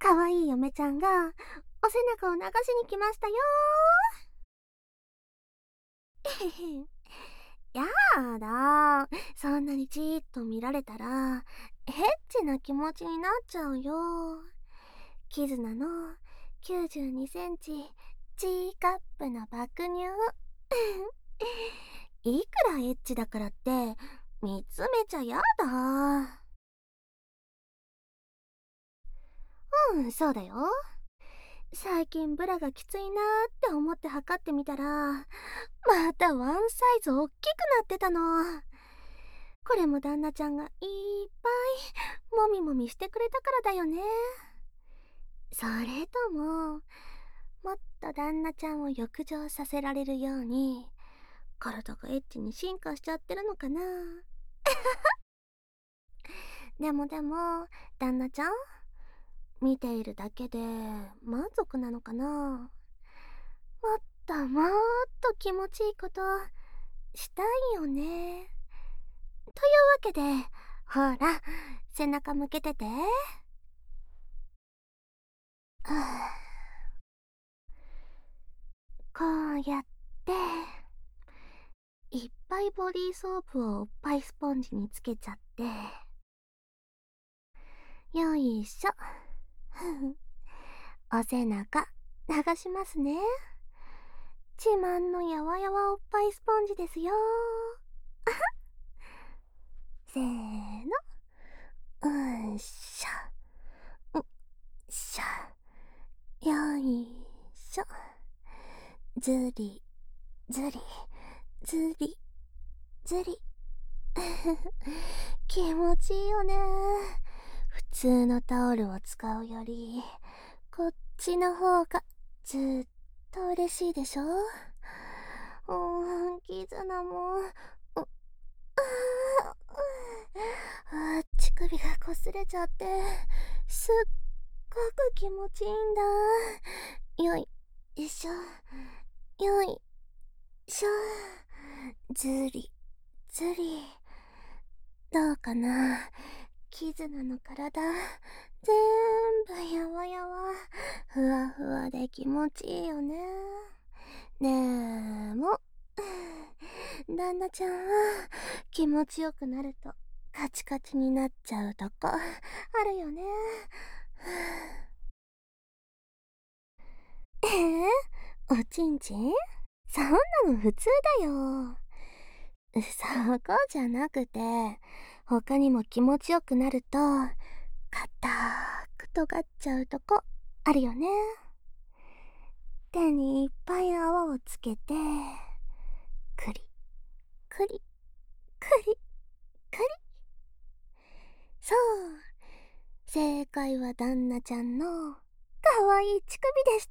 かわいい嫁ちゃんがお背中を流しに来ましたよー。やだ、そんなにじーっと見られたらエッチな気持ちになっちゃうよ。キズナの92センチ G カップの爆乳。いくらエッチだからって見つめちゃやだ。そうだよ。最近ブラがきついなーって思って測ってみたら、またワンサイズおっきくなってたの。これも旦那ちゃんがいっぱいもみもみしてくれたからだよね。それとも、もっと旦那ちゃんを浴場させられるように、体がエッチに進化しちゃってるのかな。でも、旦那ちゃん見ているだけで満足なのかな。もっともっと気持ちいいことしたいよね。というわけで、ほら、背中向けてて。こうやって、いっぱいボディーソープをおっぱいスポンジにつけちゃって、よいしょ。お背中流しますね。自慢のやわやわおっぱいスポンジですよ。せーの。うんしょ。しょ。よいしょ。ずり、ずり、ずり、ずり。気持ちいいよね。普通のタオルを使うより、こっちの方がずっと嬉しいでしょ。キズナも、乳首が擦れちゃって、すっごく気持ちいいんだ。よいしょ、よいしょ、ずり、ずり。どうかな、キズナの体、全部やわやわ、ふわふわで気持ちいいよね。でも、旦那ちゃんは気持ちよくなるとカチカチになっちゃうとこあるよね。おちんちん、そんなの普通だよ。そこじゃなくて、他にも気持ちよくなると硬く尖っちゃうとこあるよね。手にいっぱい泡をつけて、クリクリクリクリ。そう、正解は旦那ちゃんのかわいい乳首でした。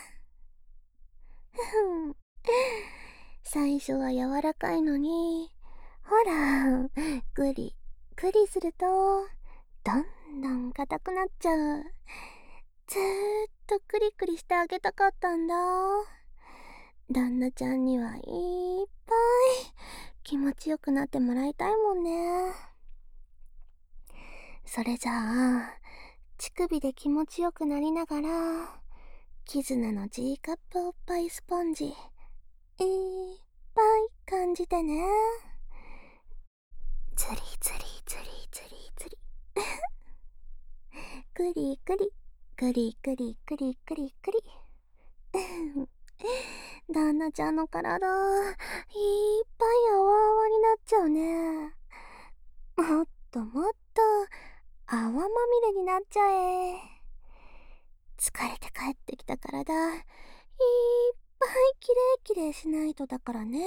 最初は柔らかいのに、ほら、グリグリするとどんどん硬くなっちゃう。ずーっとクリクリしてあげたかったんだ。旦那ちゃんにはいっぱい気持ちよくなってもらいたいもんね。それじゃあ、乳首で気持ちよくなりながら、キズナの G カップおっぱいスポンジいっぱい感じてね。ズリズリズリズリズリ。クリクリクリクリクリクリクリ。旦那ちゃんの体いっぱい泡泡になっちゃうね。もっともっと泡まみれになっちゃえ。疲れて帰ってきた体いっぱいきれいきれいしないとだからね。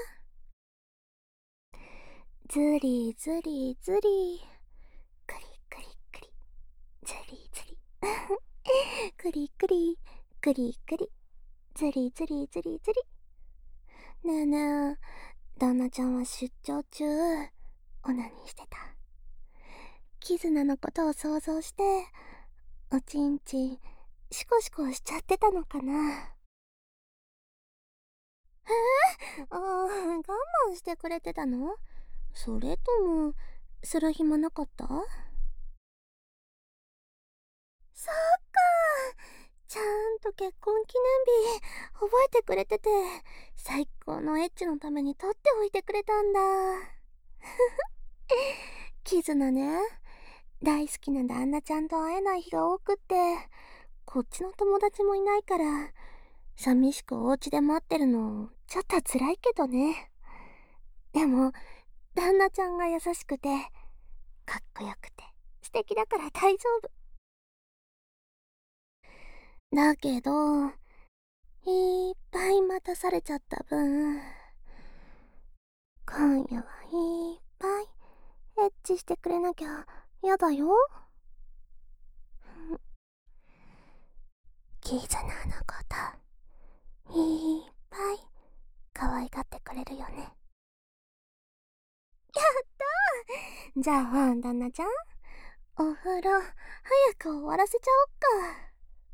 ズリズリズリ、クリクリクリ、ズリズリ。クリクリクリクリ、ズリズリズリズリ。ねえねえ、旦那ちゃんは出張中オナニーしてた？キズナのことを想像しておちんちんシコシコしちゃってたのかな。我慢してくれてたの？それともする暇なかった？ そっか。ちゃんと結婚記念日覚えてくれてて、最高のエッチのために取っておいてくれたんだ。キズナね、大好きな旦那ちゃんと会えない日が多くって、こっちの友達もいないから、寂しくお家で待ってるのちょっと辛いけどね。でも旦那ちゃんが優しくてかっこよくて素敵だから大丈夫だけど、いっぱい待たされちゃった分、今夜はいっぱいエッチしてくれなきゃやだよ。キズナのこといっぱい可愛がってくれるよね。やったー。じゃあ旦那ちゃん、お風呂早く終わらせちゃおっか。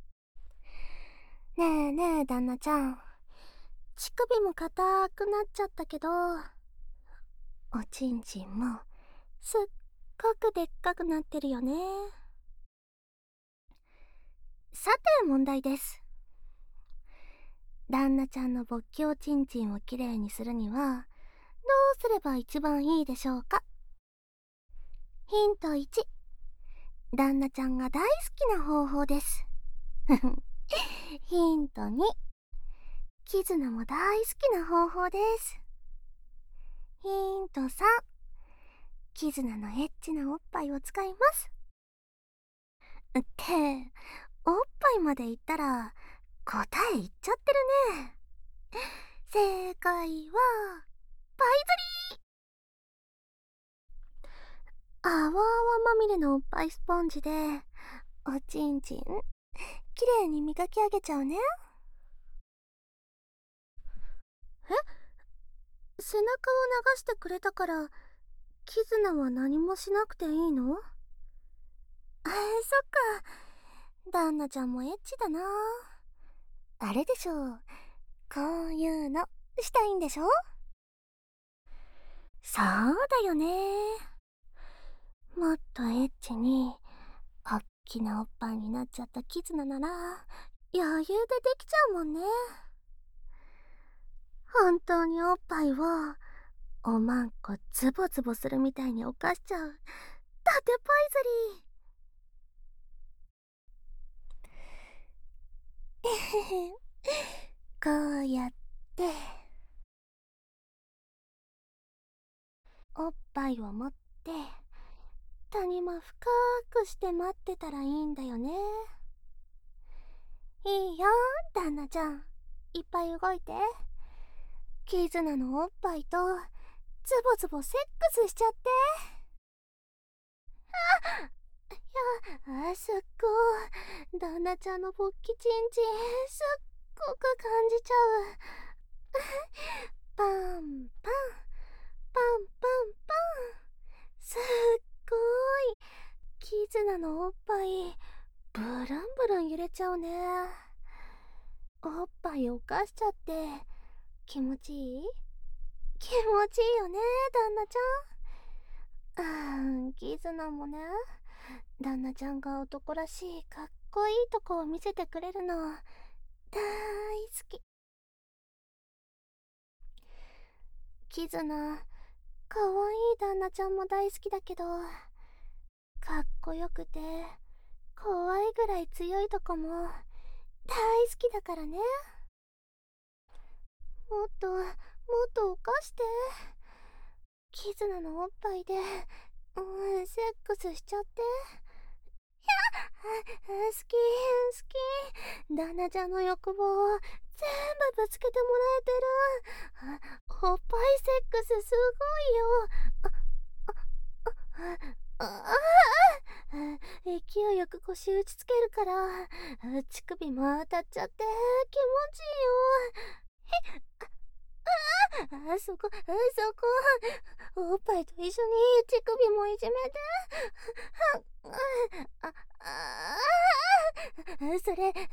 ねえねえ旦那ちゃん、乳首も硬くなっちゃったけど、おちんちんもすっごくでっかくなってるよね。さて問題です。旦那ちゃんの勃起おちんちんをきれいにするにはどうすれば一番いいでしょうか。ヒント1、旦那ちゃんが大好きな方法です。ヒント2、キズナも大好きな方法です。ヒント3、キズナのエッチなおっぱいを使います。って、おっぱいまでいったら答え言っちゃってるね。正解はパイズリー。泡泡まみれのおっぱいスポンジでおちんちんきれいに磨き上げちゃうね。え、背中を流してくれたからキズナは何もしなくていいの？そっか。旦那ちゃんもエッチだな。あれでしょう、こういうのしたいんでしょ？そうだよね。もっとエッチにおっきなおっぱいになっちゃったキズナなら余裕でできちゃうもんね。本当におっぱいをおまんこズボズボするみたいに犯しちゃう。だってパイズリー。こうやっておっぱいを持って谷間深くして待ってたらいいんだよね。いいよ旦那ちゃん、いっぱい動いて。キズナのおっぱいとズボズボセックスしちゃって。すっごい。旦那ちゃんの勃起チンチンすっごく感じちゃう。パンパンパンパンパン。すっごい。キズナのおっぱいブルンブルン揺れちゃうね。おっぱいを犯しちゃって気持ちいい？気持ちいいよね旦那ちゃん。キズナもね、旦那ちゃんが男らしいかっこいいとこを見せてくれるの大好き。キズナかわいい旦那ちゃんも大好きだけど、かっこよくて怖いぐらい強いとこも大好きだからね。もっともっと犯して。キズナのおっぱいでセックスしちゃって。好き好き。旦那ちゃんの欲望を全部ぶつけてもらえてる。おっぱいセックスすごいよ。勢いよく腰打ちつけるから乳首も当たっちゃって気持ちいいよ。そこおっぱいと一緒に乳首もいじめて。それいい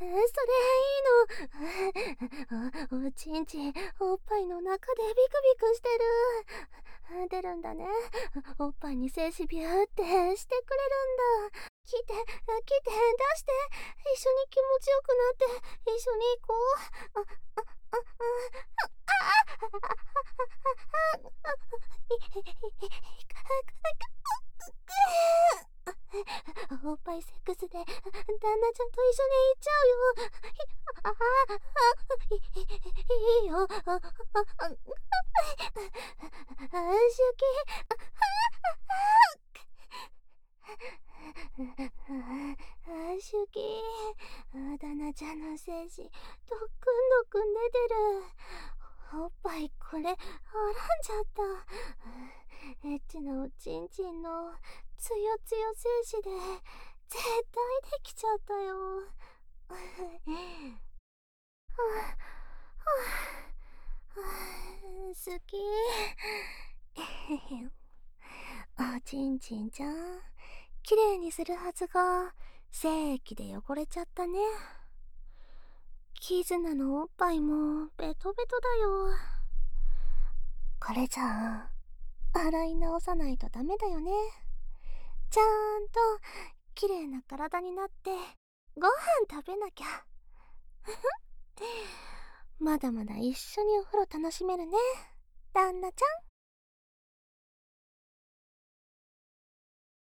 の。おちんちんおっぱいの中でビクビクしてる。 出るんだね。おっぱいに精子ビューってしてくれるんだ。来て、来て、出して。一緒に気持ちよくなって、一緒に行こう。おっぱいセックスで旦那ちゃんと一緒に行っちゃうよ。いいよ。シュキシュキ旦那ちゃんの精子ドックンドックン出てる。おっぱいこれあらんじゃった。エッチなおちんちんのつよつよ精子で絶対できちゃったよ。はあ好き。おちんちんちゃんきれいにするはずが精液で汚れちゃったね。キズナのおっぱいもベトベトだよ。これじゃあ洗い直さないとダメだよね。ちゃんときれいな体になってご飯食べなきゃ。まだまだ一緒にお風呂楽しめるね、旦那ちゃん。